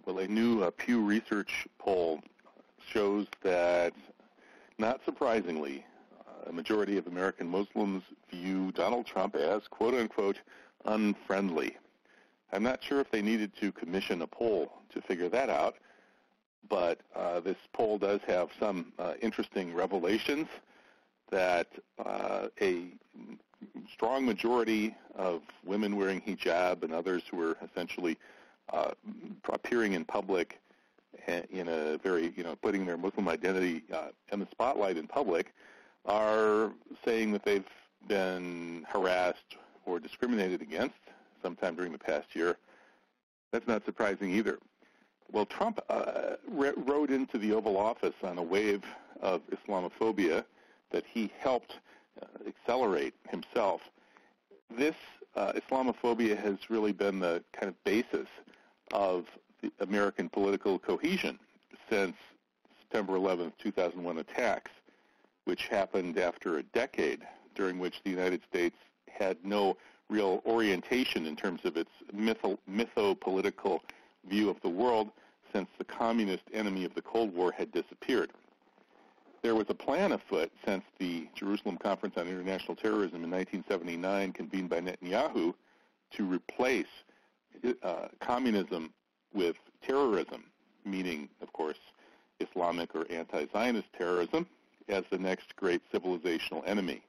Well, a new Pew Research poll shows that, not surprisingly, a majority of American Muslims view Donald Trump as, quote-unquote, unfriendly. I'm not sure if they needed to commission a poll to figure that out, but this poll does have some interesting revelations that a strong majority of women wearing hijab and others who are essentially appearing in public in a very, putting their Muslim identity in the spotlight in public are saying that they've been harassed or discriminated against sometime during the past year. That's not surprising either. Well, Trump rode into the Oval Office on a wave of Islamophobia that he helped accelerate himself. This Islamophobia has really been the kind of basis of the American political cohesion since September 11th, 2001 attacks, which happened after a decade during which the United States had no real orientation in terms of its mytho-political view of the world since the communist enemy of the Cold War had disappeared. There was a plan afoot since the Jerusalem Conference on International Terrorism in 1979 convened by Netanyahu to replace communism with terrorism, meaning, of course, Islamic or anti-Zionist terrorism, as the next great civilizational enemy.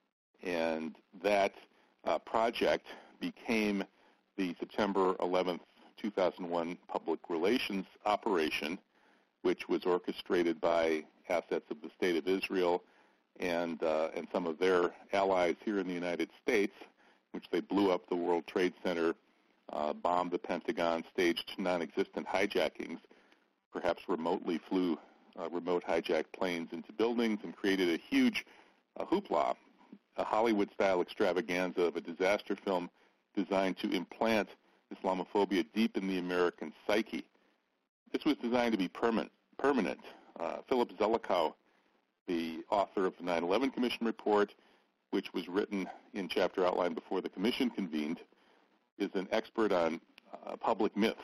And that project became the September 11th, 2001 public relations operation, which was orchestrated by assets of the State of Israel and some of their allies here in the United States, which they blew up the World Trade Center, bombed the Pentagon, staged non-existent hijackings, perhaps remotely flew remote hijacked planes into buildings and created a huge hoopla, a Hollywood-style extravaganza of a disaster film designed to implant Islamophobia deep in the American psyche. This was designed to be permanent. Philip Zelikow, the author of the 9/11 Commission report, which was written in chapter outline before the commission convened, is an expert on public myths.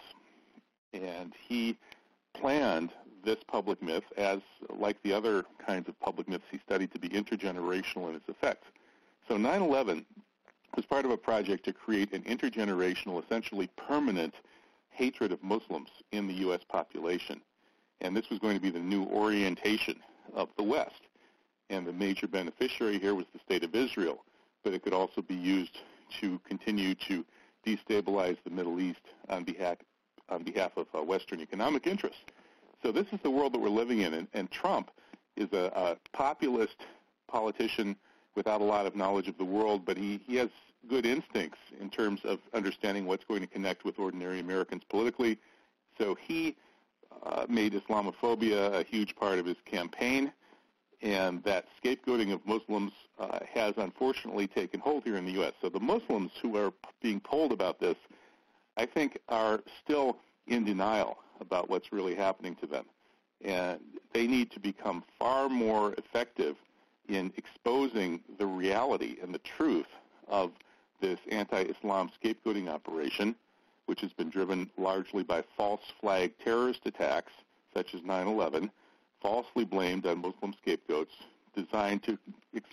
And he planned this public myth as, like the other kinds of public myths he studied, to be intergenerational in its effects. So 9/11 was part of a project to create an intergenerational, essentially permanent hatred of Muslims in the U.S. population. And this was going to be the new orientation of the West. And the major beneficiary here was the State of Israel. But it could also be used to continue to destabilize the Middle East on behalf of Western economic interests. So this is the world that we're living in. And Trump is a populist politician without a lot of knowledge of the world, but he has good instincts in terms of understanding what's going to connect with ordinary Americans politically. So he made Islamophobia a huge part of his campaign, and that scapegoating of Muslims has unfortunately taken hold here in the U.S. So the Muslims who are being polled about this, I think, are still in denial about what's really happening to them. And they need to become far more effective in exposing the reality and the truth of this anti-Islam scapegoating operation, which has been driven largely by false flag terrorist attacks, such as 9/11, falsely blamed on Muslim scapegoats, designed to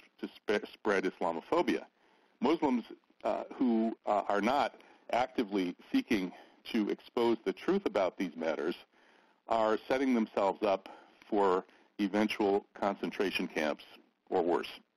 spread Islamophobia. Muslims who are not actively seeking to expose the truth about these matters are setting themselves up for eventual concentration camps or worse.